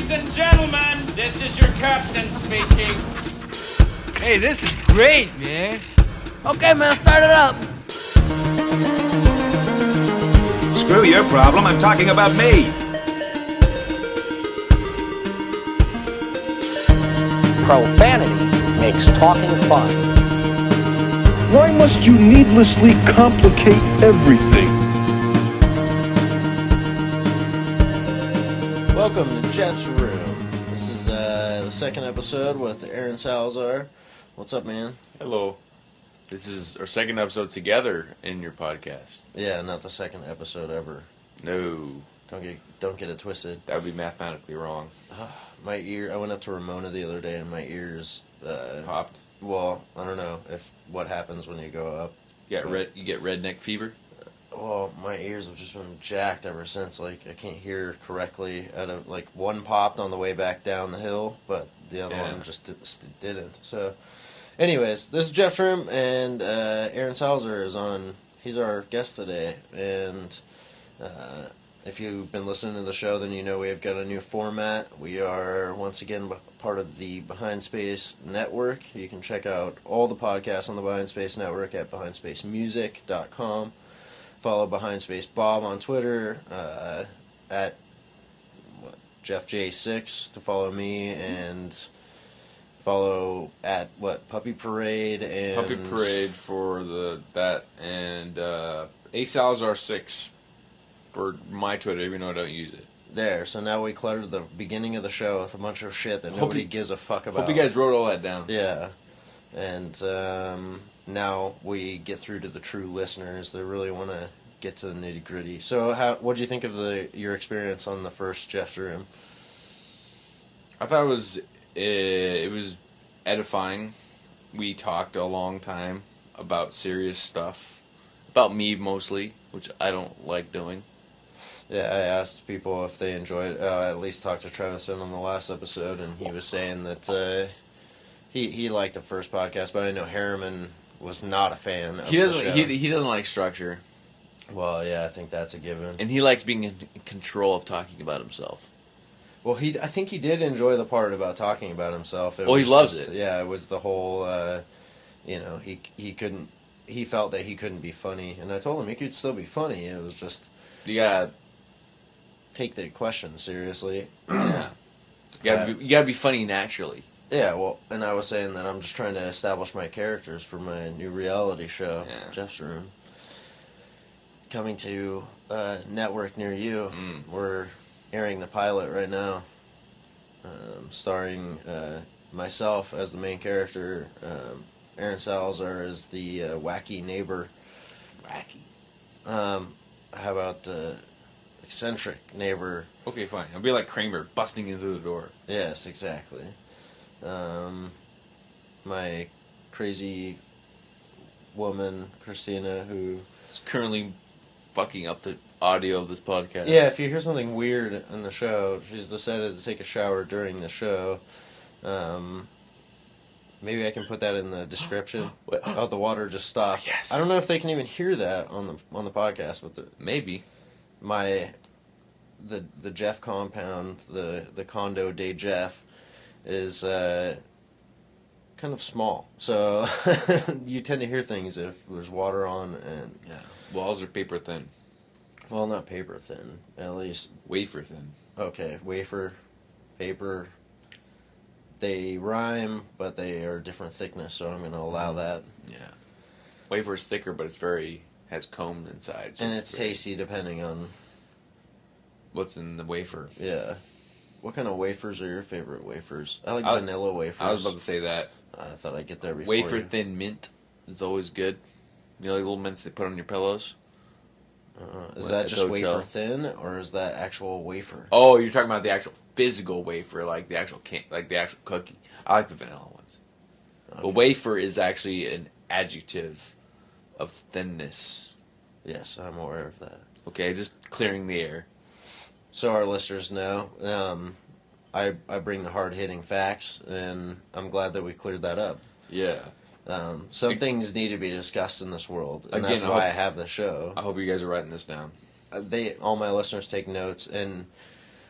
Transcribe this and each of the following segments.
Ladies and gentlemen, this is your captain speaking. Hey, this is great, man. Okay, man, start it up. Screw your problem, I'm talking about me. Profanity makes talking fun. Why must you needlessly complicate everything? Welcome to Jeff's Room. This is the second episode with Aaron Salazar. What's up, man? Hello. This is our second episode together in your podcast. Yeah, not the second episode ever. No. Don't get it twisted. That would be mathematically wrong. My ear. I went up to Ramona the other day, and my ears Popped. Well, I don't know what happens when you go up. You get redneck fever? Well, my ears have just been jacked ever since. Like, I can't hear correctly. One popped on the way back down the hill, but the other one just didn't. So, anyways, this is Jeff's Room, and Aaron Salazar is on. He's our guest today, and if you've been listening to the show, then you know we have got a new format. We are, once again, part of the Behind Space Network. You can check out all the podcasts on the Behind Space Network at BehindSpaceMusic.com. Follow Behind Space Bob on Twitter, at JeffJ6 to follow me, and follow at Puppy Parade and Puppy Parade for that, and ASalazar6 for my Twitter, even though I don't use it. There, so now we cluttered the beginning of the show with a bunch of shit that nobody gives a fuck about. Hope you guys wrote all that down. Yeah, and now we get through to the true listeners that really want to get to the nitty gritty. So, what do you think of your experience on the first Jeff's Room? I thought it was edifying. We talked a long time about serious stuff, about me mostly, which I don't like doing. Yeah, I asked people if they enjoyed. I at least talked to Trevison on the last episode, and he was saying that he liked the first podcast, but I know Harriman was not a fan of the show. He doesn't like structure. Well, yeah, I think that's a given. And he likes being in control of talking about himself. Well, I think he did enjoy the part about talking about himself. He loves it. Yeah, it was the whole, he felt that he couldn't be funny, and I told him he could still be funny. It was just You gotta take the question seriously. Yeah. You gotta be funny naturally. Yeah, well, and I was saying that I'm just trying to establish my characters for my new reality show, Jeff's Room. Coming to a network near you. We're airing the pilot right now, starring myself as the main character. Aaron Salazar is the wacky neighbor. Wacky. How about the eccentric neighbor? Okay, fine. I'll be like Kramer, busting into the door. Yes, exactly. My crazy woman, Christina, who is currently fucking up the audio of this podcast. Yeah, if you hear something weird in the show, she's decided to take a shower during the show. Maybe I can put that in the description. Oh, the water just stopped. Yes. I don't know if they can even hear that on the podcast, but maybe the Jeff compound, the condo de Jeff, is kind of small, so you tend to hear things if there's water on, and walls are paper thin. Well, not paper thin, at least wafer thin. Okay, wafer, paper. They rhyme, but they are different thickness, so I'm going to allow that. Yeah, wafer is thicker, but has comb inside, so and it's tasty depending on what's in the wafer. Yeah. What kind of wafers are your favorite wafers? I like vanilla wafers. I was about to say that. I thought I'd get there before Wafer thin mint is always good. You know, like little mints they put on your pillows? Is that just wafer thin, or is that actual wafer? Oh, you're talking about the actual physical wafer, like the actual cookie. I like the vanilla ones. Okay. But wafer is actually an adjective of thinness. Yes, I'm aware of that. Okay, just clearing the air. So our listeners know, I bring the hard-hitting facts, and I'm glad that we cleared that up. Yeah. Some things need to be discussed in this world, and that's why I have the show. I hope you guys are writing this down. All my listeners take notes, and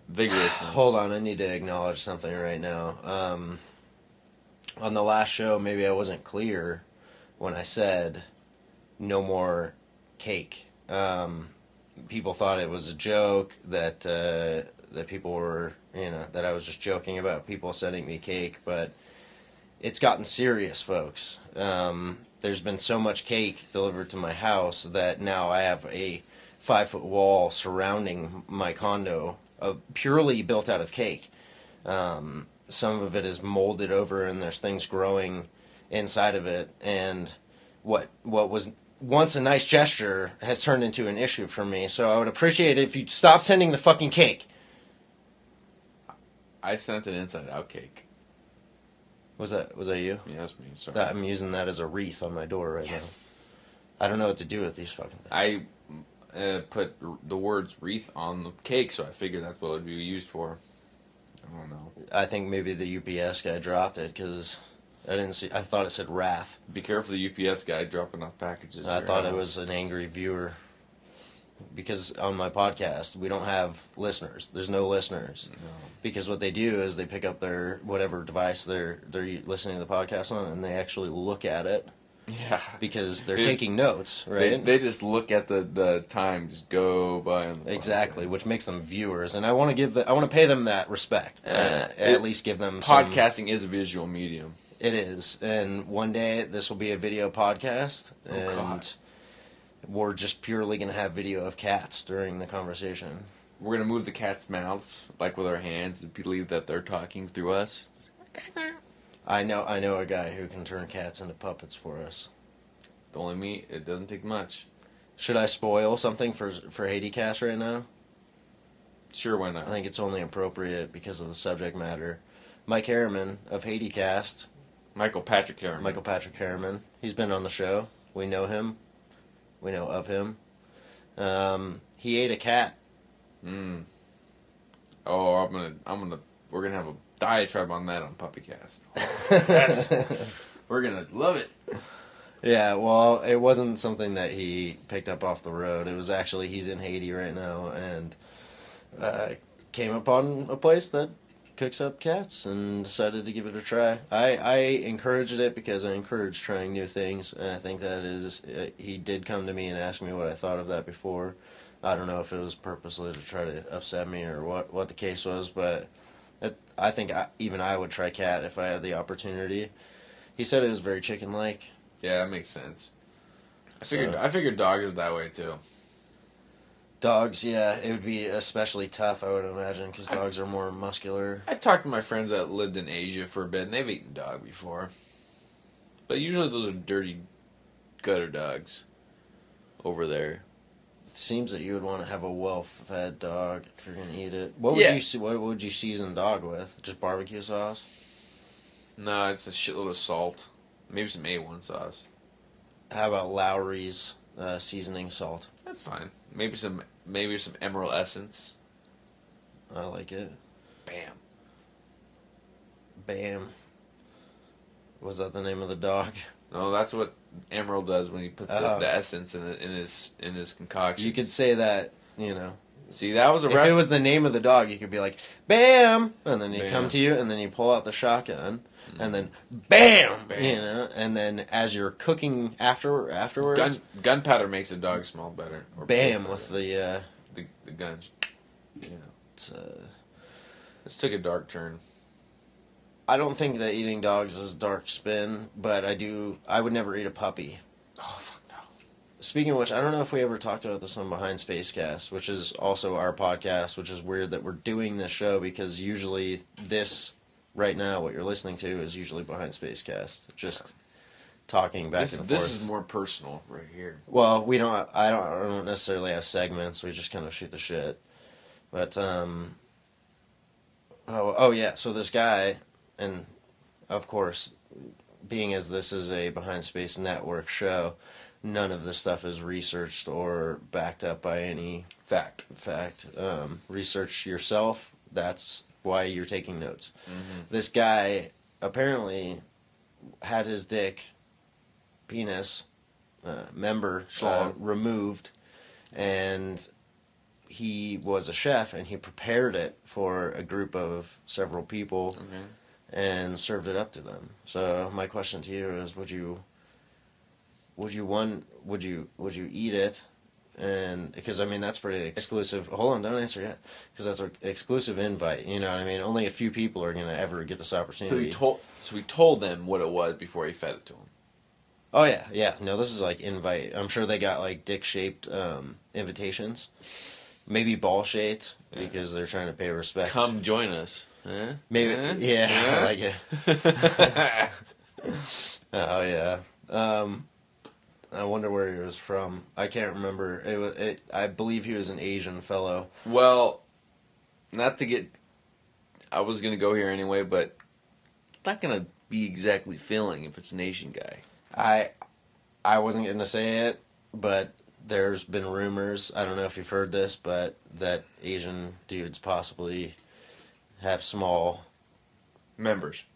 vigorous notes. Hold on, I need to acknowledge something right now. On the last show, maybe I wasn't clear when I said no more cake. People thought it was a joke, that people were, that I was just joking about people sending me cake, but it's gotten serious, folks. There's been so much cake delivered to my house that now I have a 5-foot wall surrounding my condo, purely built out of cake. Some of it is molded over, and there's things growing inside of it. And what was once a nice gesture has turned into an issue for me. So I would appreciate it if you'd stop sending the fucking cake. I sent an inside out cake. Was that you? Yeah, that's me. Sorry. I'm using that as a wreath on my door right now. I don't know what to do with these fucking things. I put the words wreath on the cake, so I figured that's what it would be used for. I don't know. I think maybe the UPS guy dropped it because I didn't see. I thought it said wrath. Be careful, the UPS guy dropping off packages. I thought it was an angry viewer because on my podcast we don't have listeners. There's no listeners because what they do is they pick up their whatever device they're listening to the podcast on, and they actually look at it. Yeah, because they're taking notes, right? They just look at the time just go by. On the exactly, which makes them viewers, and I want to pay them that respect. At least give them podcasting is a visual medium. It is, and one day this will be a video podcast, and we're just purely going to have video of cats during the conversation. We're going to move the cats' mouths like with our hands and believe that they're talking through us. I know a guy who can turn cats into puppets for us. Only me. It doesn't take much. Should I spoil something for HaitiCast right now? Sure, why not? I think it's only appropriate because of the subject matter. Mike Harriman of HaitiCast. Michael Patrick Harriman. He's been on the show. We know him. We know of him. He ate a cat. Oh, we're gonna have a diatribe on that on PuppyCast. Yes, we're gonna love it. Yeah, well, it wasn't something that he picked up off the road. It was actually, he's in Haiti right now, and came upon a place that cooks up cats and decided to give it a try. I encouraged it because I encourage trying new things, and I think that is, he did come to me and ask me what I thought of that before. I don't know if it was purposely to try to upset me or what the case was, but I think even I would try cat if I had the opportunity. He said it was very chicken-like. Yeah, that makes sense. I figured dogs are that way too. Dogs, yeah, it would be especially tough, I would imagine, because dogs are more muscular. I've talked to my friends that lived in Asia for a bit, and they've eaten dog before. But usually those are dirty gutter dogs over there. It seems that you would want to have a well-fed dog if you're going to eat it. What would you season dog with? Just barbecue sauce? No, it's a shitload of salt. Maybe some A1 sauce. How about Lowry's seasoning salt? That's fine. Maybe some Emerald Essence. I like it. Bam. Was that the name of the dog? No, that's what Emerald does when he puts the essence in his concoction. You could say that, See, that was a if it was the name of the dog, you could be like, Bam! And then you come to you, and then you pull out the shotgun, and then Bam! And then as you're cooking afterwards... Gunpowder makes a dog smell better. Or Bam! With the guns. Yeah. This took a dark turn. I don't think that eating dogs is a dark spin, but I would never eat a puppy. Oh, fuck no. Speaking of which, I don't know if we ever talked about this on Behind Spacecast, which is also our podcast, which is weird that we're doing this show because usually this, right now, what you're listening to is usually Behind Spacecast. Just talking back and forth. This is more personal right here. Well, I don't necessarily have segments, we just kind of shoot the shit. But, yeah, so this guy, and of course, being as this is a Behind Space Network show, none of this stuff is researched or backed up by any fact. Research yourself. That's why you're taking notes. Mm-hmm. This guy apparently had his penis, member removed, and he was a chef and he prepared it for a group of several people and served it up to them. So my question to you is, would you eat it? And because I mean that's pretty exclusive. Hold on, don't answer yet, because that's an exclusive invite. You know what I mean? Only a few people are gonna ever get this opportunity. So we told them what it was before he fed it to them. Oh yeah. No, this is like invite. I'm sure they got like dick-shaped invitations, maybe ball-shaped because they're trying to pay respect. Come join us. Huh? Maybe, Huh? yeah, I like it. Oh yeah. I wonder where he was from. I can't remember. I believe he was an Asian fellow. Well, not to get. I was gonna go here anyway, but it's not gonna be exactly filling if it's an Asian guy. I wasn't going to say it, but there's been rumors, I don't know if you've heard this, but that Asian dudes possibly have small Members.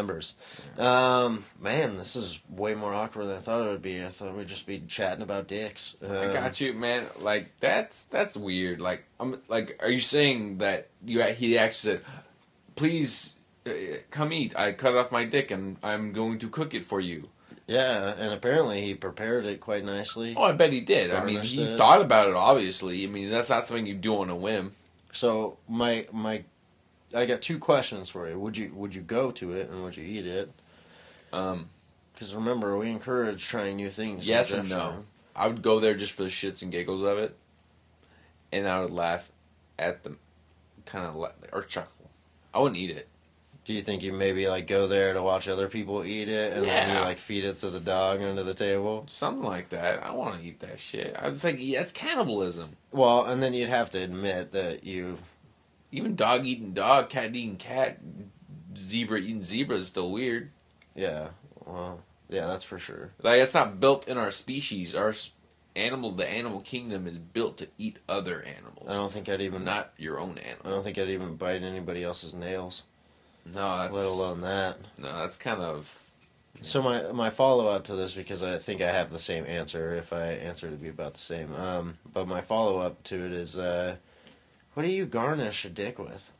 Man, this is way more awkward than I thought it would be. I thought we'd just be chatting about dicks. I got you, man. Like that's weird. Like are you saying that he actually said, "Please come eat. I cut off my dick and I'm going to cook it for you." Yeah, and apparently he prepared it quite nicely. Oh, I bet he did. I mean, he thought about it, obviously. I mean, that's not something you do on a whim. So, I got two questions for you. Would you go to it, and would you eat it? Because remember, we encourage trying new things. Yes and no. I would go there just for the shits and giggles of it, and I would laugh at the or chuckle. I wouldn't eat it. Do you think you maybe like go there to watch other people eat it, and then you like feed it to the dog under the table? Something like that. I want to eat that shit. It's like, that's cannibalism. Well, and then you'd have to admit that even dog eating dog, cat eating cat, zebra eating zebra is still weird. Yeah. Well, yeah, that's for sure. Like, it's not built in our species. The animal kingdom is built to eat other animals. I don't think I'd even not your own animal. I don't think I'd even bite anybody else's nails. No, let alone that. No, that's kind of. Yeah. So my follow up to this, because I think I have the same answer if I answer to be about the same. But my follow up to it is, what do you garnish a dick with?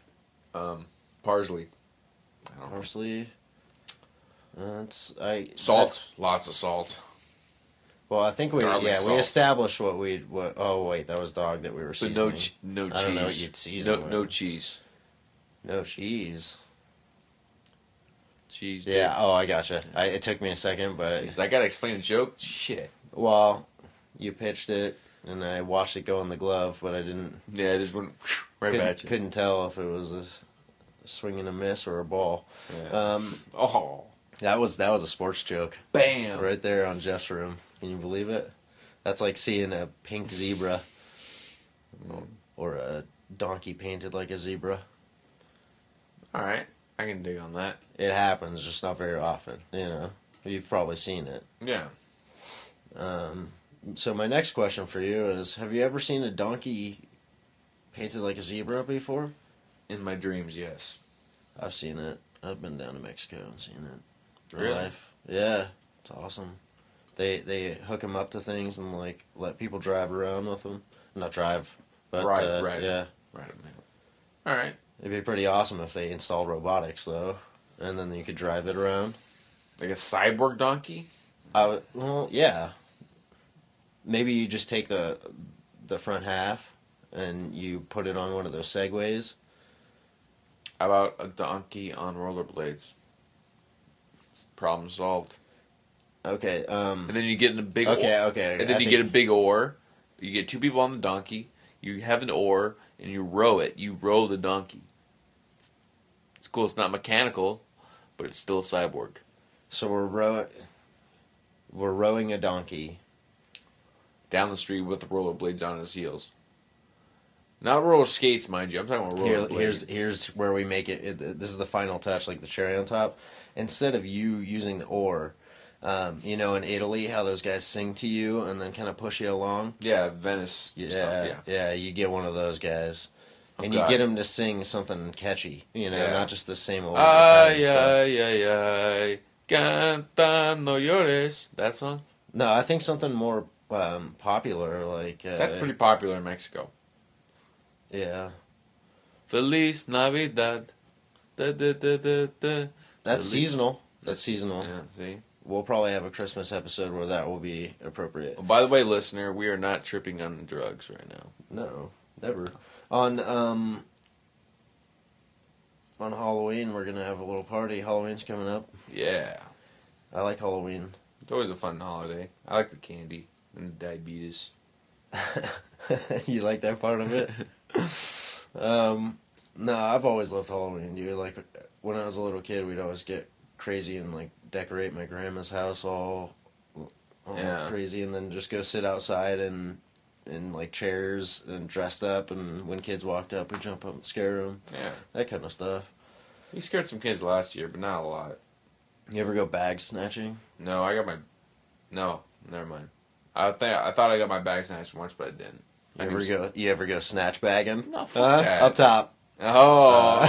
Parsley. Parsley. Salt. Lots of salt. Well, I think we salt. established what. Oh wait, that was dog that we were seasoning. But no cheese. I don't know what you'd season. No cheese. No cheese. Cheese. Yeah. Oh, I gotcha. It took me a second, but jeez, I gotta explain a joke. Shit. Well, you pitched it, and I watched it go in the glove, but I didn't. Yeah, it just went right back at you. Couldn't tell if it was a swing and a miss or a ball. Yeah. That was a sports joke. Bam. Right there on Jeff's room. Can you believe it? That's like seeing a pink zebra, or a donkey painted like a zebra. All right, I can dig on that. It happens, just not very often. You know, you've probably seen it. Yeah. So my next question for you is: have you ever seen a donkey painted like a zebra before? In my dreams, yes. I've seen it. I've been down to Mexico and seen it. Really? Life. Yeah, it's awesome. They hook them up to things and like let people drive around with them. Not drive, but right. Yeah. Right. All right. It'd be pretty awesome if they installed robotics, though, and then you could drive it around. Like a cyborg donkey? Well, yeah. Maybe you just take the front half and you put it on one of those Segways. How about a donkey on rollerblades? Problem solved. Okay. And then you get in a big. Okay. And then you get a big oar. You get two people on the donkey. You have an oar and you row it. You row the donkey. It's cool. It's not mechanical, but it's still a cyborg. So we're rowing a donkey down the street with the rollerblades on his heels. Not roller skates, mind you. I'm talking about rollerblades. Here's where we make it. This is the final touch, like the cherry on top. Instead of you using the oar, in Italy, how those guys sing to you and then kind of push you along. Yeah, Venice stuff. Yeah. You get one of those guys, and you get them to sing something catchy. Not just the same old Italian stuff. Canta, no llores. That song? No, I think something more popular, like that's pretty popular in Mexico. Yeah. Feliz Navidad. Da, da, da, da, da. That's seasonal. That's seasonal. Yeah, see? We'll probably have a Christmas episode where that will be appropriate. Oh, by the way, listener, we are not tripping on drugs right now. No, never. On Halloween, we're gonna have a little party. Halloween's coming up. Yeah. I like Halloween. It's always a fun holiday. I like the candy and the diabetes. You like that part of it? No, I've always loved Halloween, dude. Like, when I was a little kid, we'd always get crazy and, like, decorate my grandma's house all crazy, and then just go sit outside and in, like, chairs and dressed up, and when kids walked up, we'd jump up and scare them. Yeah. That kind of stuff. We scared some kids last year, but not a lot. You ever go bag snatching? No, I got my... No, never mind. I thought I got my bag snatched once, but I didn't. You ever go snatch bagging? No, fuck that. Up top. Oh.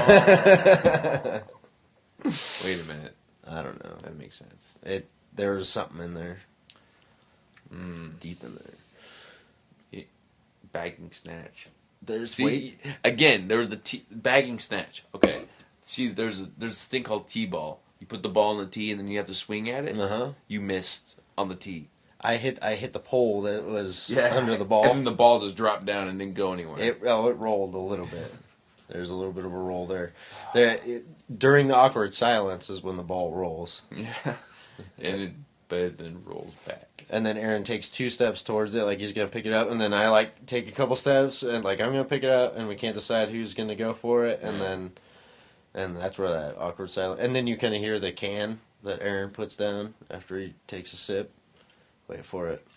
Wait a minute. I don't know. That makes sense. There was something in there. Deep in there. Bagging snatch. There's again, there was the bagging snatch. Okay. See, there's this thing called T-ball. You put the ball in the tee and then you have to swing at it. Uh-huh. You missed on the tee. I hit the pole that was under the ball. And then the ball just dropped down and didn't go anywhere. It rolled a little bit. There's a little bit of a roll there. During the awkward silence is when the ball rolls. Yeah. But it then rolls back. And then Aaron takes 2 steps towards it, like he's going to pick it up. And then I, like, take a couple steps, and, like, I'm going to pick it up, and we can't decide who's going to go for it. And and that's where that awkward silence... And then you kind of hear the can that Aaron puts down after he takes a sip. Wait for it.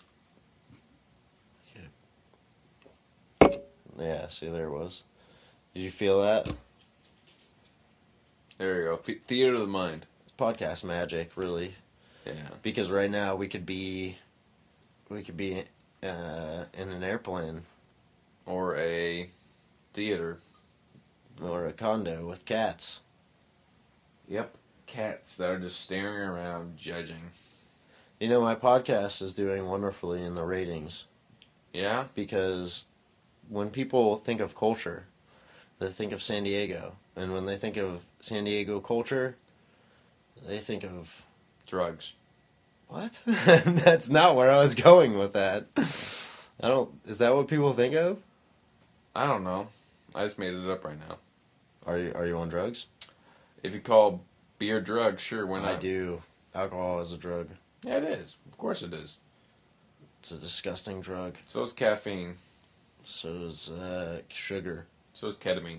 Okay. Yeah, see, there it was. Did you feel that? There you go. Theater of the mind. It's podcast magic, really. Yeah. Because right now we could be in an airplane Or a theater. or a condo with cats. Yep. Cats that are just staring around, judging. You know, my podcast is doing wonderfully in the ratings Yeah? because when people think of culture, they think of San Diego. And when they think of San Diego culture, they think of... Drugs. What? That's not where I was going with that. Is that what people think of? I don't know. I just made it up right now. Are you on drugs? If you call beer drugs, sure, why not? I do. Alcohol is a drug. Yeah, it is. Of course it is. It's a disgusting drug. So is caffeine. So is sugar. So is ketamine.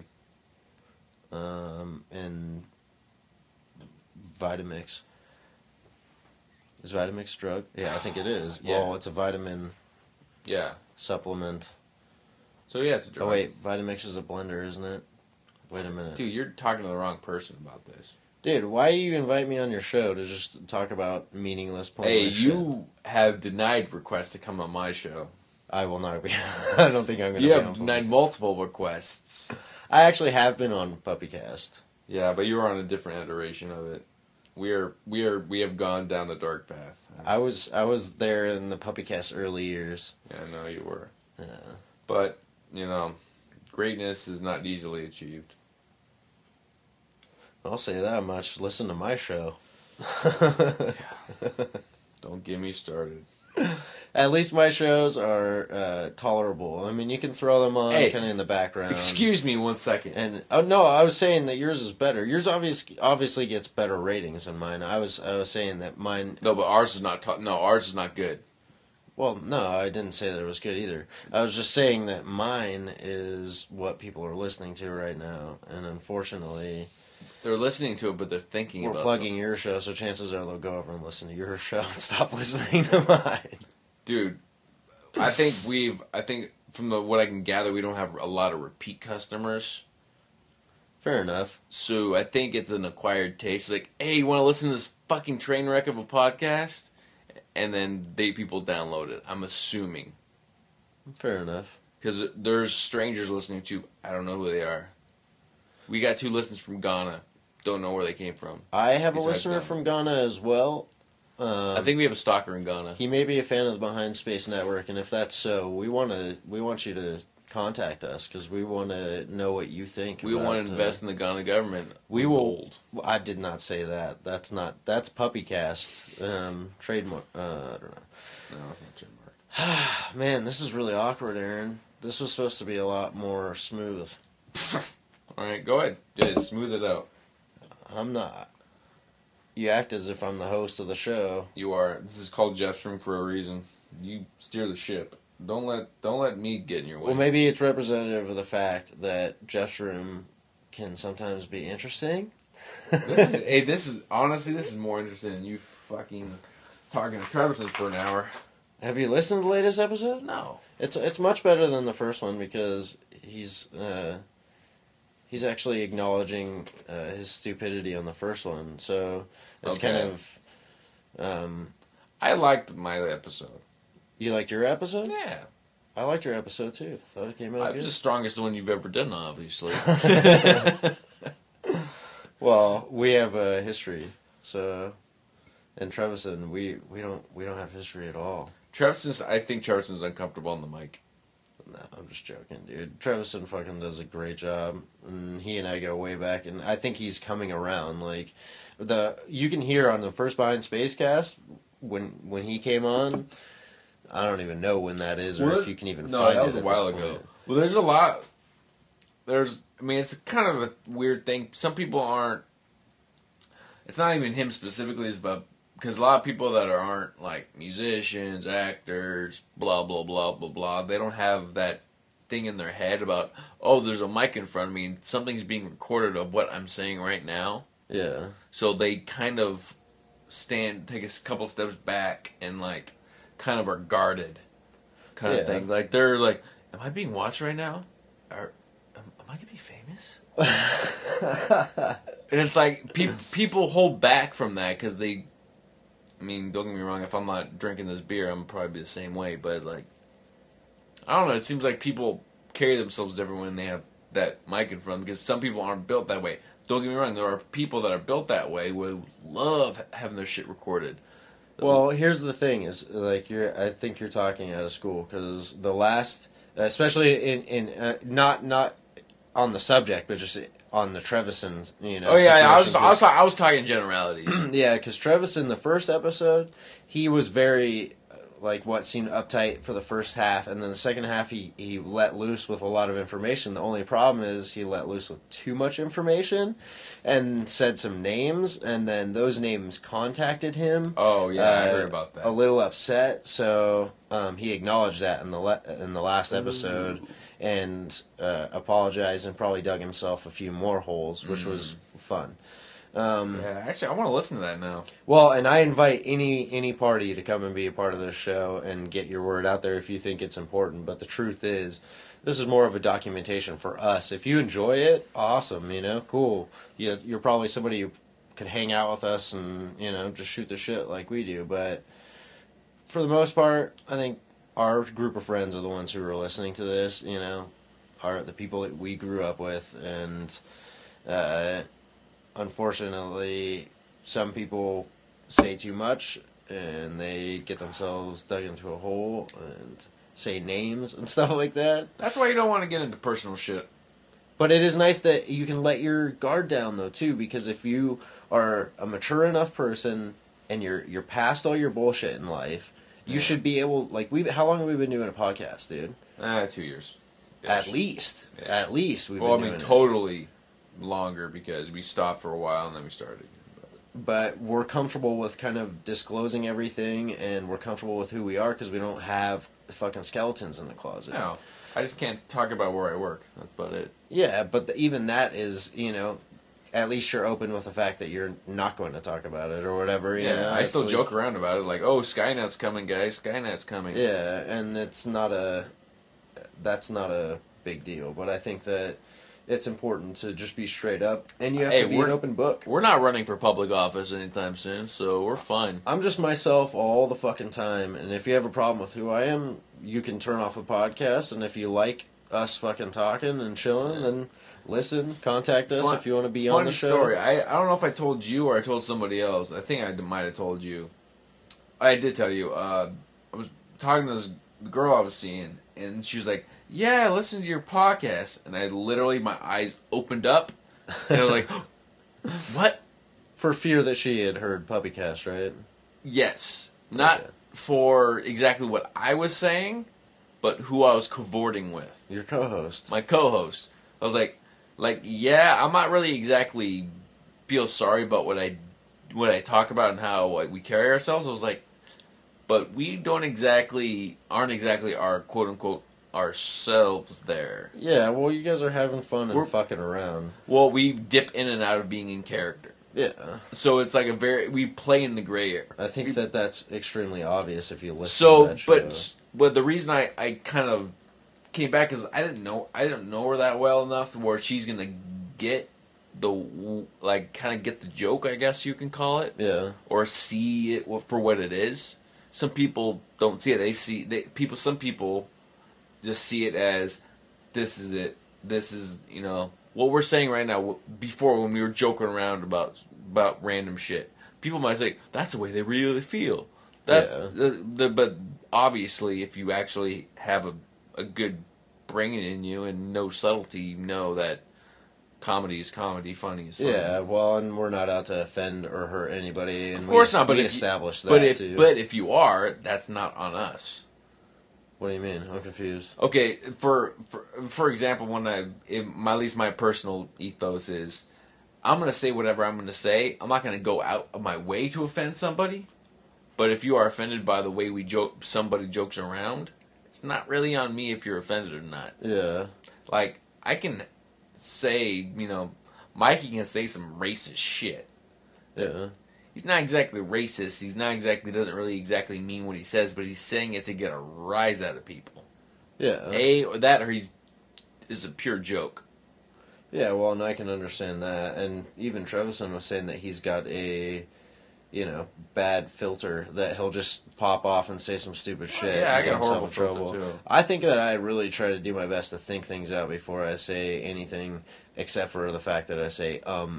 And Vitamix. Is Vitamix a drug? Yeah, I think it is. Yeah. Well, it's a vitamin Yeah. supplement. So yeah, it's a drug. Oh wait, Vitamix is a blender, isn't it? Wait a minute. Dude, you're talking to the wrong person about this. Dude, why do you invite me on your show to just talk about meaningless pointless shit? You have denied requests to come on my show. I will not be. I don't think I'm going to be You on have denied multiple requests. I actually have been on PuppyCast. Yeah, but you were on a different iteration of it. We have gone down the dark path. I was there in the PuppyCast early years. Yeah, no, you were. Yeah. But, greatness is not easily achieved. I'll say that much. Listen to my show. Don't get me started. At least my shows are tolerable. I mean, you can throw them on kind of in the background. Excuse me 1 second. And no, I was saying that yours is better. Yours obviously gets better ratings than mine. I was saying that mine. No, but ours is not. Ours is not good. Well, no, I didn't say that it was good either. I was just saying that mine is what people are listening to right now, and unfortunately, they're listening to it, but they're thinking about we're plugging your show, so chances are they'll go over and listen to your show and stop listening to mine. Dude, I think from what I can gather, we don't have a lot of repeat customers. Fair enough. So I think it's an acquired taste. Like, hey, you want to listen to this fucking train wreck of a podcast? And then people download it. I'm assuming. Fair enough. Because there's strangers listening to, I don't know who they are. We got 2 listens from Ghana. Don't know where they came from. I have a Besides listener Ghana. from Ghana as well. I think we have a stalker in Ghana. He may be a fan of the Behind Space Network, and if that's so, we want you to contact us because we want to know what you think. We want to invest in the Ghana government. We will. Gold. I did not say that. That's PuppyCast trademark. I don't know. No, that's not trademark. Man, this is really awkward, Aaron. This was supposed to be a lot more smooth. All right, go ahead. Just smooth it out. I'm not. You act as if I'm the host of the show. You are. This is called Jeff's Room for a reason. You steer the ship. Don't let me get in your way. Well, maybe it's representative of the fact that Jeff's Room can sometimes be interesting. This is honestly, this is more interesting than you fucking talking to Treverson for an hour. Have you listened to the latest episode? No. It's much better than the first one because he's actually acknowledging his stupidity on the first one. So it's Okay. kind of. I liked my episode. You liked your episode? Yeah. I liked your episode too. Thought it came out It good. was the strongest one you've ever done, obviously. Well, we have a history, so. And Trevisan, we don't have history at all. I think Treverson's uncomfortable on the mic. No, I'm just joking, dude. Trevisan fucking does a great job, and he and I go way back, and I think he's coming around. Like, you can hear on the first Behind Space cast when he came on. I don't even know when that is, or if you can even find it. No, that was a at while this ago. point. Well, there's a lot. It's kind of a weird thing. Some people aren't. It's not even him specifically. It's about because a lot of people that aren't like musicians, actors, blah blah blah blah blah. They don't have that thing in their head about there's a mic in front of me and something's being recorded of what I'm saying right now. Yeah. So they kind of take a couple steps back and like kind of are guarded, kind of thing. Like they're like, "Am I being watched right now? Or am I gonna be famous?" And it's like people hold back from that because they. I mean, don't get me wrong. If I'm not drinking this beer, I'm probably the same way. But like, I don't know. It seems like people carry themselves different when they have that mic in front of them because some people aren't built that way. Don't get me wrong. There are people that are built that way who love having their shit recorded. Well, here's the thing: is like I think you're talking out of school because the last, especially in not on the subject, but just on the Trevisan, Oh yeah, situation, I was talking generalities. Yeah, because Trevisan, the first episode, he was very like what seemed uptight for the first half, and then the second half he let loose with a lot of information. The only problem is he let loose with too much information, and said some names, and then those names contacted him. Oh yeah, I heard about that. A little upset, so he acknowledged that in the last episode. And apologized and probably dug himself a few more holes, which was fun. Yeah, actually, I want to listen to that now. Well, and I invite any party to come and be a part of this show and get your word out there if you think it's important. But the truth is, this is more of a documentation for us. If you enjoy it, awesome, cool. You're probably somebody who could hang out with us and, just shoot the shit like we do. But for the most part, I think our group of friends are the ones who are listening to this, are the people that we grew up with, and unfortunately, some people say too much, and they get themselves dug into a hole, and say names and stuff like that. That's why you don't want to get into personal shit. But it is nice that you can let your guard down, though, too, because if you are a mature enough person, and you're past all your bullshit in life, you should be able, how long have we been doing a podcast, dude? 2 years. At least. Yeah. At least we've been doing it. Totally longer because we stopped for a while and then we started again. But we're comfortable with kind of disclosing everything, and we're comfortable with who we are because we don't have the fucking skeletons in the closet. No, I just can't talk about where I work. That's about it. Yeah, but even that is, at least you're open with the fact that you're not going to talk about it or whatever. I still joke around about it, like, "Oh, Skynet's coming, guys! Skynet's coming." Yeah, and that's not a big deal. But I think that it's important to just be straight up, and you have to be an open book. We're not running for public office anytime soon, so we're fine. I'm just myself all the fucking time, and if you have a problem with who I am, you can turn off the podcast, and if you like us fucking talking and chilling, then listen, contact us if you want to be on the show. Funny story. I don't know if I told you or I told somebody else. I think I might have told you. I did tell you. I was talking to this girl I was seeing, and she was like, yeah, I listened to your podcast. And I literally, my eyes opened up. And I was like, what? For fear that she had heard Puppycast, right? Yes. Not Okay. for exactly what I was saying, but who I was cavorting with. Your co-host. My co-host. I was like, yeah, I'm not really exactly feel sorry about what I talk about and how we carry ourselves. I was like, but we aren't exactly our quote unquote ourselves there. Yeah, well, you guys are having fun and We're- fucking around. Well, we dip in and out of being in character. Yeah. So it's like we play in the gray area. I think that's extremely obvious if you listen to that show. But the reason I kind of came back is I didn't know her that well enough where she's gonna get get the joke, I guess you can call it. Yeah. Or see it for what it is. Some people don't see it. Some people just see it as this is it. This is, what we're saying right now. Before, when we were joking around about random shit, people might say that's the way they really feel. That's but obviously, if you actually have a good brain in you and no subtlety, you know that comedy is comedy, funny is funny. Yeah, well, and we're not out to offend or hurt anybody. And Of course not, but we if established that too. But if you are, that's not on us. What do you mean? I'm confused. Okay, for example, when at least my personal ethos is, I'm gonna say whatever I'm gonna say. I'm not gonna go out of my way to offend somebody. But if you are offended by the way somebody jokes around, it's not really on me if you're offended or not. Yeah. Like, I can say, Mikey can say some racist shit. Yeah. He's not exactly racist. He's not exactly, doesn't really exactly mean what he says, but he's saying it to get a rise out of people. Yeah. Or he's is a pure joke. Yeah, well, and I can understand that. And even Trevison was saying that he's got a, bad filter that he'll just pop off and say some stupid shit. Yeah, I and got a get himself horrible in filter, trouble. too. I think that I really try to do my best to think things out before I say anything, except for the fact that I say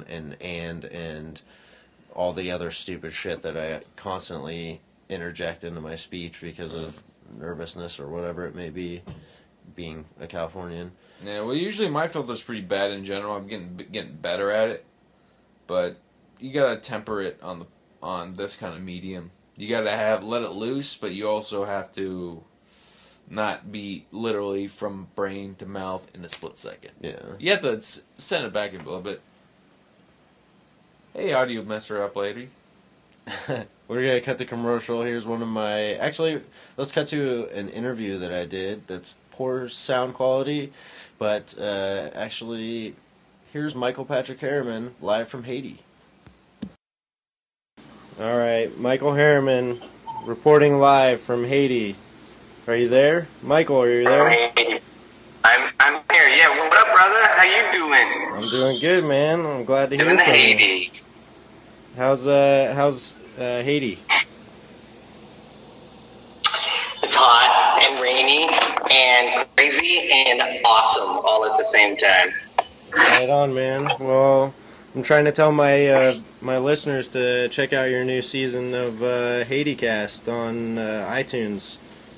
and all the other stupid shit that I constantly interject into my speech because of nervousness or whatever it may be, being a Californian. Yeah, well, usually my filter's pretty bad in general. I'm getting better at it, but you gotta temper it on this kind of medium. You gotta let it loose, but you also have to not be literally from brain to mouth in a split second. Yeah. You have to send it back a little bit. Hey, audio messer up lady. We're going to cut the commercial. Here's one of my... Actually, let's cut to an interview that I did that's poor sound quality. But, actually, here's Michael Patrick Harriman live from Haiti. All right, Michael Harriman reporting live from Haiti. Are you there? Michael, are you there? I'm here. Yeah, what up, brother? How you doing? I'm doing good, man. I'm glad to hear Doing the from you. Haiti. How's Haiti? It's hot and rainy and crazy and awesome all at the same time. Right on, man. Well, I'm trying to tell my my listeners to check out your new season of Haiti Cast on iTunes.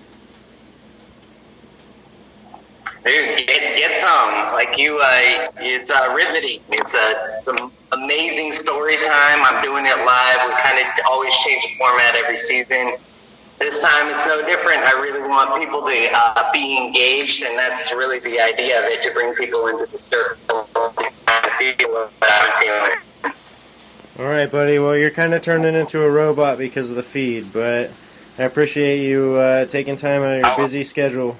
Dude, get some. Like you, it's riveting. It's some amazing story time. I'm doing it live. We kind of always change the format every season. This time it's no different. I really want people to be engaged, and that's really the idea of it, to bring people into the circle to kind of feel what I'm feeling. All right, buddy. Well, you're kind of turning into a robot because of the feed, but I appreciate you taking time out of your busy schedule.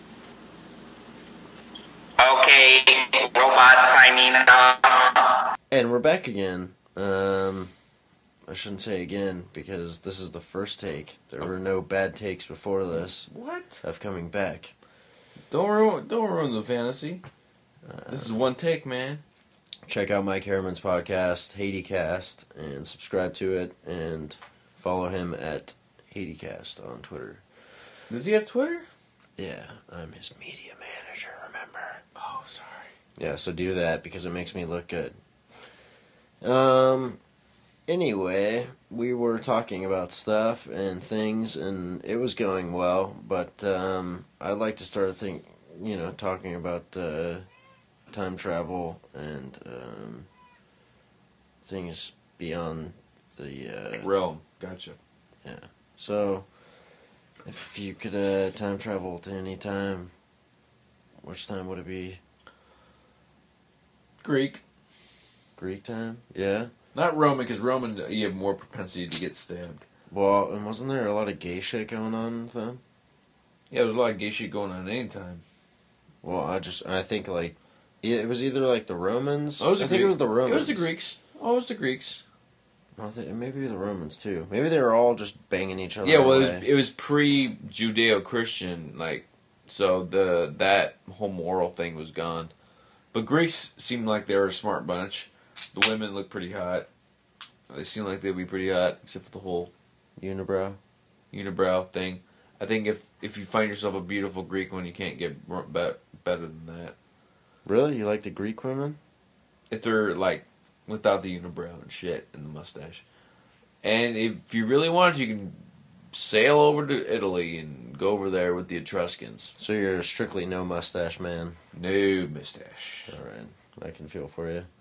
Okay, robot signing off. And we're back again. I shouldn't say again, because this is the first take. There were no bad takes before this. What? Of coming back. Don't ruin the fantasy. This is one take, man. Check out Mike Harriman's podcast, HaitiCast, and subscribe to it, and follow him at HaitiCast on Twitter. Does he have Twitter? Yeah, I'm his media manager, remember? Oh, sorry. Yeah, so do that, because it makes me look good. Anyway, we were talking about stuff and things, and it was going well, but I'd like to start talking about time travel and things beyond the realm. Gotcha. Yeah. So, if you could time travel to any time, which time would it be? Greek. Greek time? Yeah. Not Roman, because Roman, you have more propensity to get stabbed. Well, and wasn't there a lot of gay shit going on with them? Yeah, there's a lot of gay shit going on any time. Well, I think, like, it was either, like, the Romans. Oh, I think it was the Romans. It was the Greeks. Oh, it was the Greeks. I think maybe the Romans, too. Maybe they were all just banging each other. Yeah, well, away. it was pre-Judeo-Christian, like, so that whole moral thing was gone. But Greeks seemed like they were a smart bunch. The women looked pretty hot. They seemed like they'd be pretty hot, except for the whole unibrow thing. I think if you find yourself a beautiful Greek one, you can't get better than that. Really? You like the Greek women? If they're, like, without the unibrow and shit and the mustache. And if you really wanted to, you can sail over to Italy and go over there with the Etruscans. So you're a strictly no mustache man? No mustache. Alright, I can feel for you.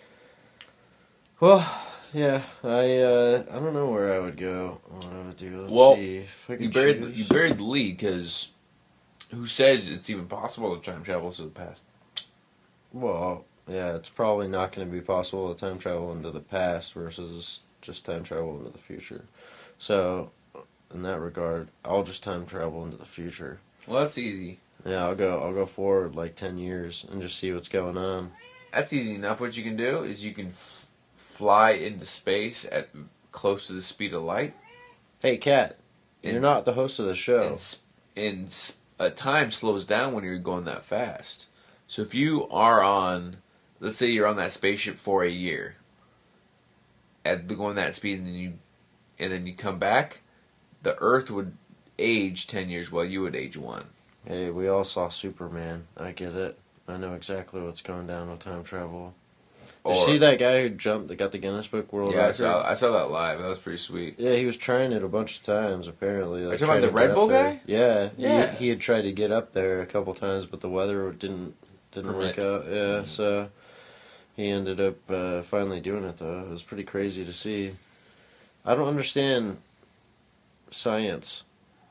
Well, yeah, I don't know where I would go, what I would do. Let's see if I you could buried the lead, because who says it's even possible to time travel to the past? Well, yeah, it's probably not going to be possible to time travel into the past versus just time travel into the future. So, in that regard, I'll just time travel into the future. Well, that's easy. Yeah, I'll go forward like 10 years and just see what's going on. That's easy enough. What you can do is you can fly into space at close to the speed of light. Hey, Kat, you're not the host of the show. And time slows down when you're going that fast. So if you are on, let's say you're on that spaceship for a year, at going that speed, and then you come back, the Earth would age 10 years while you would age 1. Hey, we all saw Superman. I get it. I know exactly what's going down with time travel. Did you see that guy who that got the Guinness Book World Record? Yeah, I saw that live. That was pretty sweet. Yeah, he was trying it a bunch of times, apparently. Are you talking about the Red Bull guy? Yeah. Yeah. He had tried to get up there a couple times, but the weather didn't work out. Yeah, so he ended up finally doing it, though. It was pretty crazy to see. I don't understand science.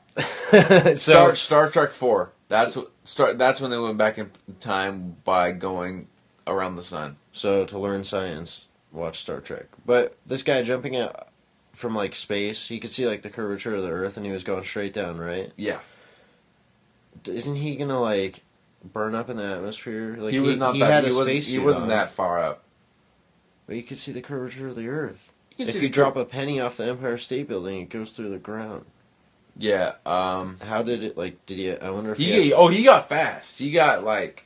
Star Trek 4. That's when they went back in time by going around the sun. So to learn science, watch Star Trek. But this guy jumping out from like space, he could see like the curvature of the Earth, and he was going straight down, right? Yeah. Isn't he gonna like burn up in the atmosphere? Like he was not. He wasn't that far up. But you could see the curvature of the Earth. If you drop a penny off the Empire State Building, it goes through the ground. Yeah. How did it? Like, did he? I wonder if he got fast. He got like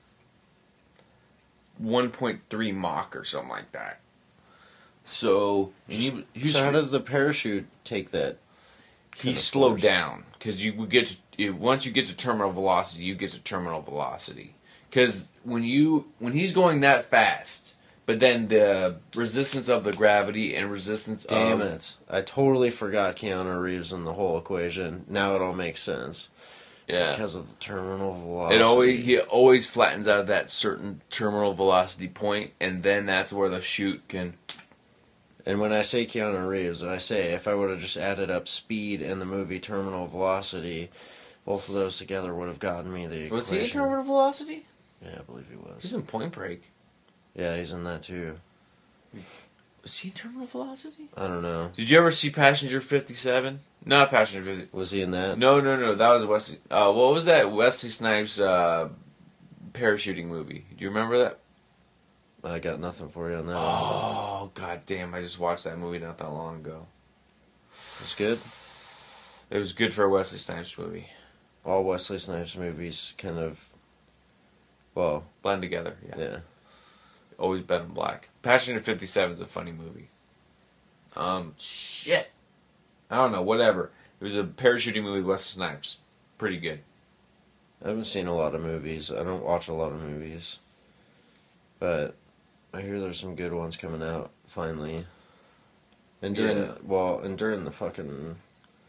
1.3 Mach or something like that. So how does the parachute take that? He slowed down because once you get to terminal velocity, you get to terminal velocity. Because when he's going that fast, but then the resistance of the gravity and resistance Damn it. I totally forgot Keanu Reeves in the whole equation. Now it all makes sense. Yeah. Because of the terminal velocity. He always flattens out that certain terminal velocity point, and then that's where the chute can... And when I say Keanu Reeves, I say if I would have just added up speed and the movie terminal velocity, both of those together would have gotten me the equation. Was he in terminal velocity? Yeah, I believe he was. He's in Point Break. Yeah, he's in that too. Was he in terminal velocity? I don't know. Did you ever see Passenger 57? Not Passenger 50. Was he in that? No. That was Wesley. What was that Wesley Snipes parachuting movie? Do you remember that? I got nothing for you on that one. Oh, god damn. I just watched that movie not that long ago. It's good? It was good for a Wesley Snipes movie. All Wesley Snipes movies kind of, well... blend together, Yeah. Always Bet on Black. Passenger 57 is a funny movie. Shit. I don't know, whatever. It was a parachuting movie with Wesley Snipes. Pretty good. I haven't seen a lot of movies. I don't watch a lot of movies. But I hear there's some good ones coming out, finally. And during the fucking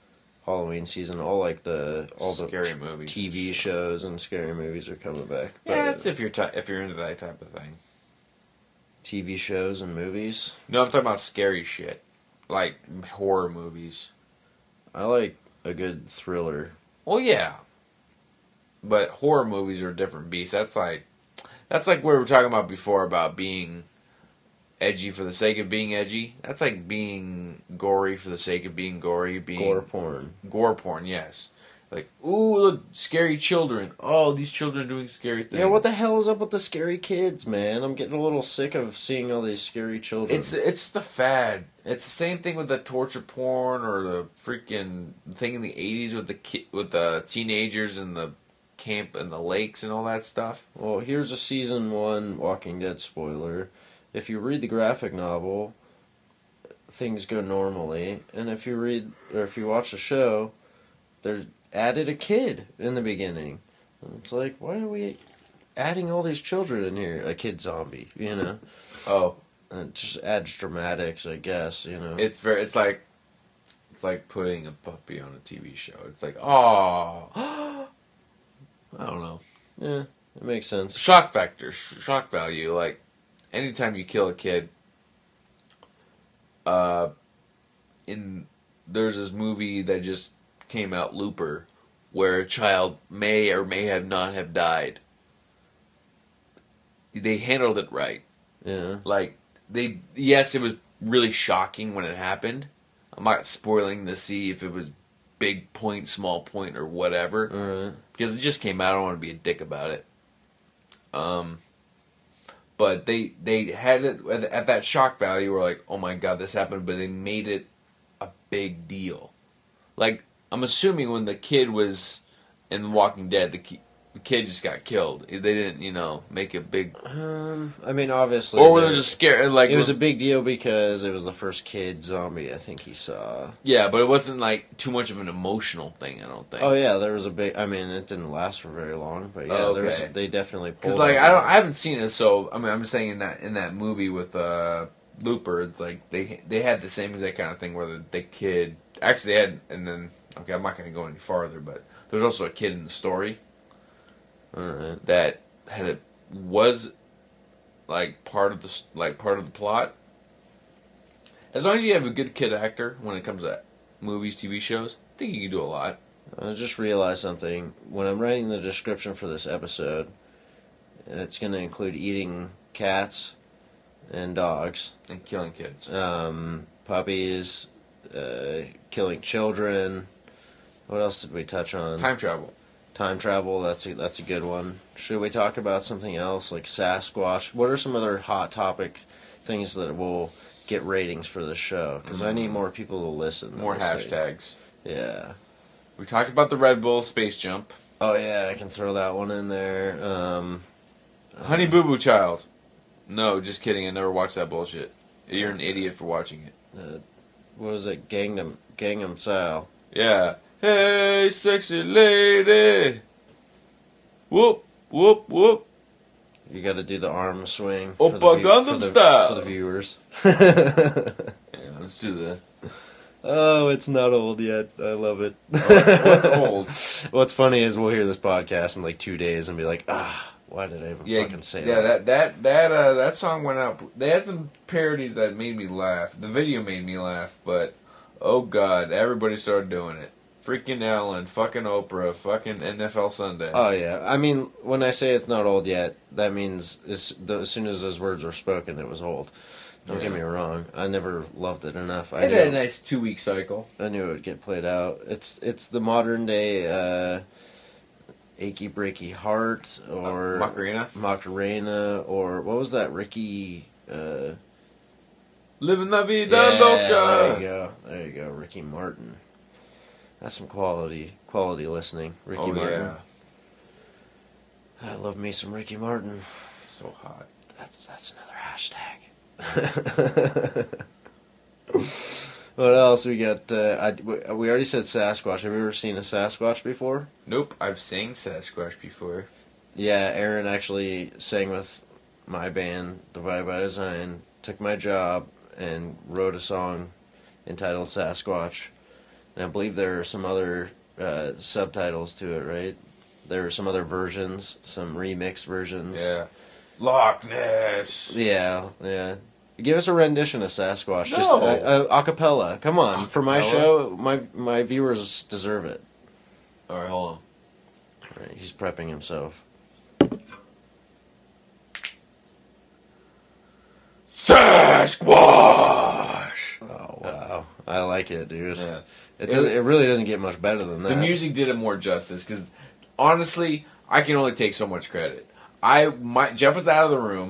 Halloween season. All the Scary movies. TV shows and scary movies are coming back. Yeah, that's if you're into that type of thing. TV shows and movies. No, I'm talking about scary shit, like horror movies. I like a good thriller. Well, yeah, but horror movies are a different beast. That's like we were talking about before about being edgy for the sake of being edgy. That's like being gory for the sake of being gory. Gore porn. Gore porn, yes. Like, ooh, look, scary children. Oh, these children are doing scary things. Yeah, what the hell is up with the scary kids, man? I'm getting a little sick of seeing all these scary children. It's the fad. It's the same thing with the torture porn or the freaking thing in the 80s with the teenagers and the camp and the lakes and all that stuff. Well, here's a season 1 Walking Dead spoiler. If you read the graphic novel, things go normally, and if you watch the show, they're added a kid in the beginning. And it's like, why are we adding all these children in here? A kid zombie, you know? Oh. And it just adds dramatics, I guess, you know? It's like putting a puppy on a TV show. It's like, oh. I don't know. Yeah, it makes sense. Shock factor, shock value. Like, anytime you kill a kid, there's this movie that just came out, Looper, where a child may or may have not have died. They handled it right. Yeah. Like, yes, it was really shocking when it happened. I'm not spoiling to see if it was big point, small point, or whatever. All right. Because it just came out. I don't want to be a dick about it. But they had it at that shock value where like, oh my god, this happened, but they made it a big deal. Like, I'm assuming when the kid was in The Walking Dead, the kid just got killed. They didn't, make a big... I mean, obviously... Or was it just scary? Like, it was a big deal because it was the first kid zombie I think he saw. Yeah, but it wasn't, like, too much of an emotional thing, I don't think. Oh, yeah, there was a big... I mean, it didn't last for very long, but yeah, okay. they definitely pulled... Because, like, I haven't seen it, so, I mean, I'm just saying in that movie with Looper, it's like, they had the same exact kind of thing where the kid... Actually, they had... And then... Okay, I'm not going to go any farther, but there's also a kid in the story... Alright. That was like part of the plot. As long as you have a good kid actor when it comes to movies, TV shows, I think you can do a lot. I just realized something. When I'm writing the description for this episode, it's going to include eating cats and dogs. And killing kids. Puppies, killing children. What else did we touch on? Time travel. Time travel, that's a good one. Should we talk about something else, like Sasquatch? What are some other hot topic things that will get ratings for the show? Because I need more people to listen. More hashtags. Yeah. We talked about the Red Bull Space Jump. Oh, yeah, I can throw that one in there. Honey Boo Boo Child. No, just kidding. I never watched that bullshit. You're an idiot for watching it. What is it? Gangnam Style. Yeah. Hey, sexy lady. Whoop, whoop, whoop. You got to do the arm swing. Oppa Gangnam Style. For the viewers. Yeah, let's do that. Oh, it's not old yet. I love it. What's old? What's funny is we'll hear this podcast in like 2 days and be like, why did I even fucking say that? Yeah, that song went out. They had some parodies that made me laugh. The video made me laugh, but oh god, everybody started doing it. Freaking Ellen, fucking Oprah, fucking NFL Sunday. Oh, yeah. I mean, when I say it's not old yet, that means as soon as those words were spoken, it was old. Don't get me wrong. I never loved it enough. It had a nice 2-week cycle. I knew it would get played out. It's the modern day Achy Breaky Heart, or Macarena, or what was that, Ricky... Living La Vida Loca. There you go, Ricky Martin. That's some quality listening. Ricky Martin. Yeah. I love me some Ricky Martin. So hot. That's another hashtag. What else we got? We already said Sasquatch. Have you ever seen a Sasquatch before? Nope, I've sang Sasquatch before. Yeah, Aaron actually sang with my band, Divided by Design, took my job, and wrote a song entitled Sasquatch. And I believe there are some other subtitles to it, right? There are some other versions, some remix versions. Yeah. Loch Ness. Yeah. Give us a rendition of Sasquatch. No. Just a cappella. Come on. For my Acapella? show, my viewers deserve it. All right, hold on. All right, he's prepping himself. Sasquatch. Oh, wow. I like it, dude. Yeah. It really doesn't get much better than that. The music did it more justice because, honestly, I can only take so much credit. Jeff was out of the room.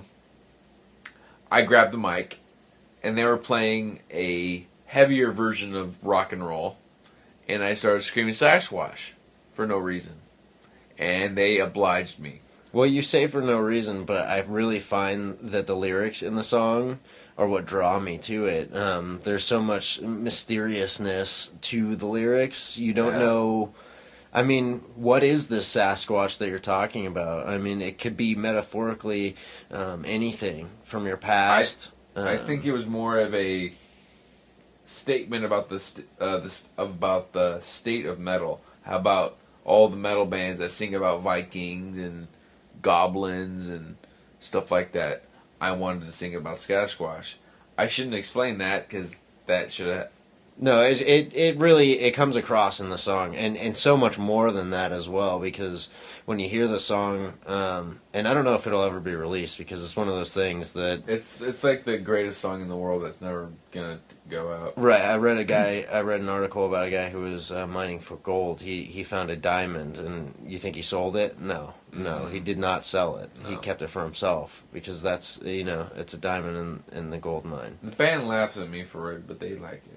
I grabbed the mic, and they were playing a heavier version of rock and roll, and I started screaming Sasquatch for no reason, and they obliged me. Well, you say for no reason, but I really find that the lyrics in the song are what draw me to it. There's so much mysteriousness to the lyrics. You don't know. I mean, what is this Sasquatch that you're talking about? I mean, it could be metaphorically anything from your past. I think it was more of a statement about about the state of metal. How about all the metal bands that sing about Vikings and goblins and stuff like that? I wanted to sing about Sasquatch. I shouldn't explain that because that should have. No, it really comes across in the song, and so much more than that as well. Because when you hear the song, and I don't know if it'll ever be released because it's one of those things that it's like the greatest song in the world that's never gonna go out. Right, I read an article about a guy who was mining for gold. He found a diamond, and you think he sold it? No, he did not sell it. No. He kept it for himself because that's it's a diamond in the gold mine. The band laughs at me for it, but they like it.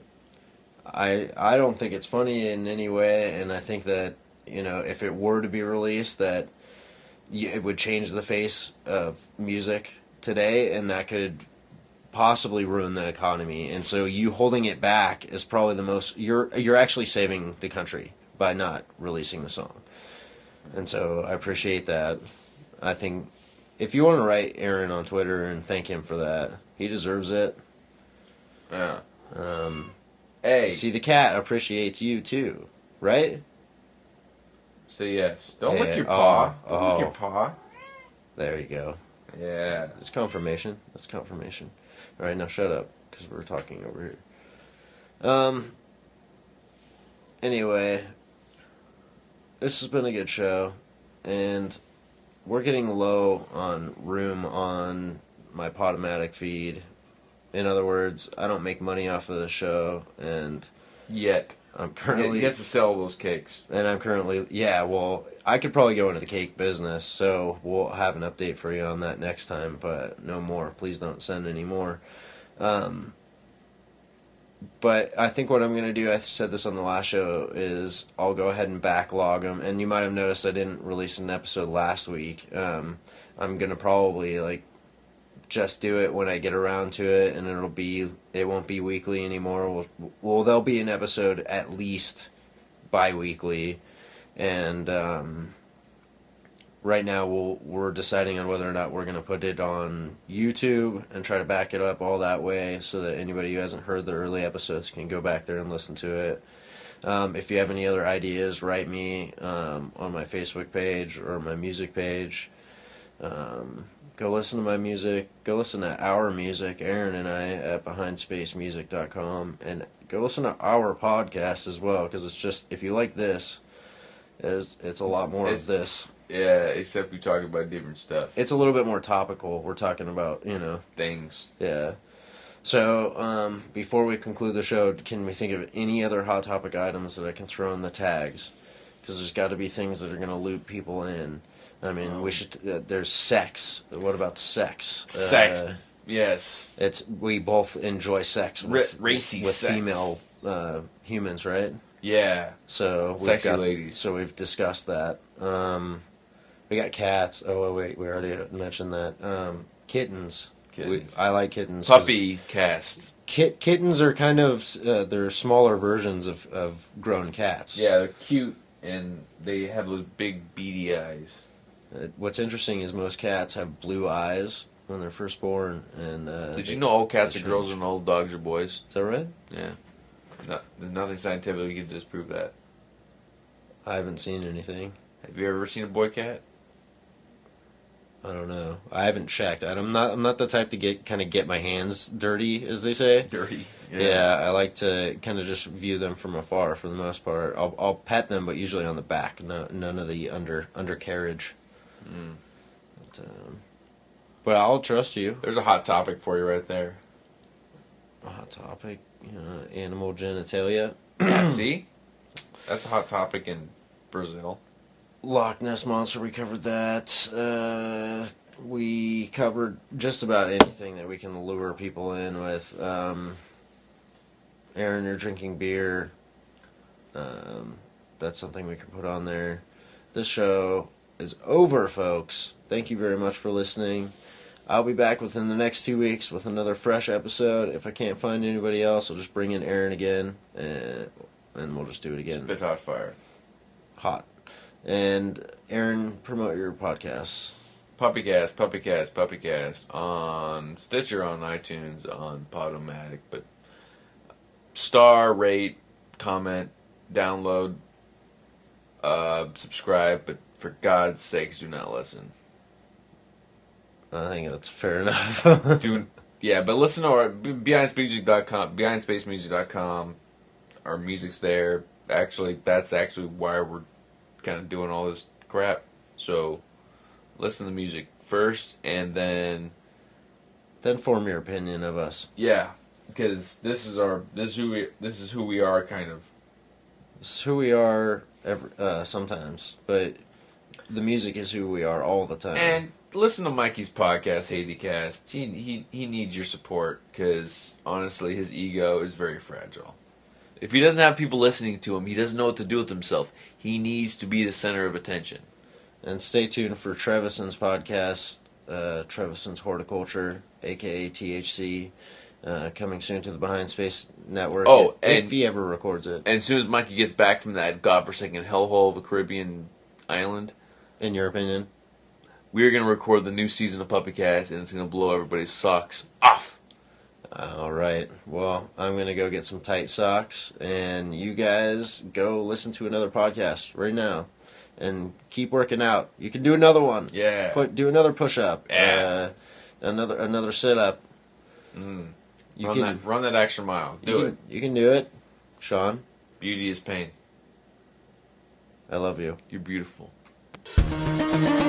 I don't think it's funny in any way, and I think that if it were to be released, that it would change the face of music today, and that could possibly ruin the economy. And so you holding it back is probably the most. You're actually saving the country by not releasing the song, and so I appreciate that. I think if you want to write Aaron on Twitter and thank him for that, he deserves it. Yeah. Hey, see, the cat appreciates you too, right? Say yes. Don't lick your paw. Don't lick your paw. There you go. Yeah. It's confirmation. That's confirmation. All right, now shut up because we're talking over here. Anyway, this has been a good show, and we're getting low on room on my Podomatic feed. In other words, I don't make money off of the show, and yet I'm currently... He gets to sell those cakes. And I'm currently... Yeah, well, I could probably go into the cake business, so we'll have an update for you on that next time, but no more. Please don't send any more. But I think what I'm going to do, I said this on the last show, is I'll go ahead and backlog them, and you might have noticed I didn't release an episode last week. I'm going to probably, just do it when I get around to it, and it won't be weekly anymore. Well, there'll be an episode at least bi-weekly, and right now we're deciding on whether or not we're going to put it on YouTube and try to back it up all that way so that anybody who hasn't heard the early episodes can go back there and listen to it. If you have any other ideas, write me on my Facebook page or my music page. Go listen to my music. Go listen to our music, Aaron and I, at BehindSpaceMusic.com. And go listen to our podcast as well, because it's just, if you like this, it's a lot more of this. Yeah, except we talk about different stuff. It's a little bit more topical. We're talking about, things. Yeah. So, before we conclude the show, can we think of any other hot topic items that I can throw in the tags? Because there's got to be things that are going to loop people in. I mean, we should. There's sex. What about sex? Sex. Yes. We both enjoy sex with racy with sex. female humans, right? Yeah. So sexy ladies. So we've discussed that. We got cats. Oh wait, we already mentioned that. Kittens. I like kittens. Puppy cast. Kittens are kind of they're smaller versions of grown cats. Yeah, they're cute and they have those big beady eyes. What's interesting is most cats have blue eyes when they're first born. And did you know all cats are girls and all dogs are boys? Is that right? Yeah. No, there's nothing scientifically can disprove that. I haven't seen anything. Have you ever seen a boy cat? I don't know. I haven't checked. I'm not the type to get my hands dirty, as they say. Dirty. Yeah, I like to kind of just view them from afar for the most part. I'll pet them, but usually on the back. None of the undercarriage. But I'll trust you. There's a hot topic for you right there. A hot topic, animal genitalia. Yeah, see, that's a hot topic in Brazil. Loch Ness Monster, we covered that. We covered just about anything that we can lure people in with. Aaron, you're drinking beer. That's something we can put on there. This show is over, folks. Thank you very much for listening. I'll be back within the next 2 weeks with another fresh episode. If I can't find anybody else, I'll just bring in Aaron again, and we'll just do it again. Spit hot fire. Hot. And Aaron, promote your podcasts. Puppycast on Stitcher, on iTunes, on Podomatic. But star, rate, comment, download, subscribe. But for God's sakes, do not listen. I think that's fair enough. But listen to our BehindSpaceMusic.com. Our music's there. Actually, that's actually why we're kind of doing all this crap. So listen to the music first, and then form your opinion of us. Yeah, because this is who we are, kind of. This is who we are sometimes, but the music is who we are all the time. And listen to Mikey's podcast, HadyCast. He needs your support, because honestly, his ego is very fragile. If he doesn't have people listening to him, he doesn't know what to do with himself. He needs to be the center of attention. And stay tuned for Trevison's podcast, Trevison's Horticulture, a.k.a. THC, coming soon to the Behind Space Network. If he ever records it. And as soon as Mikey gets back from that godforsaken hellhole of a Caribbean island, in your opinion, we're going to record the new season of Puppycast, and it's going to blow everybody's socks off. All right. Well, I'm going to go get some tight socks, and you guys go listen to another podcast right now. And keep working out. You can do another one. Yeah. Do another push-up. Yeah. Another sit-up. Run that extra mile. Do it. You can do it. Sean. Beauty is pain. I love you. You're beautiful.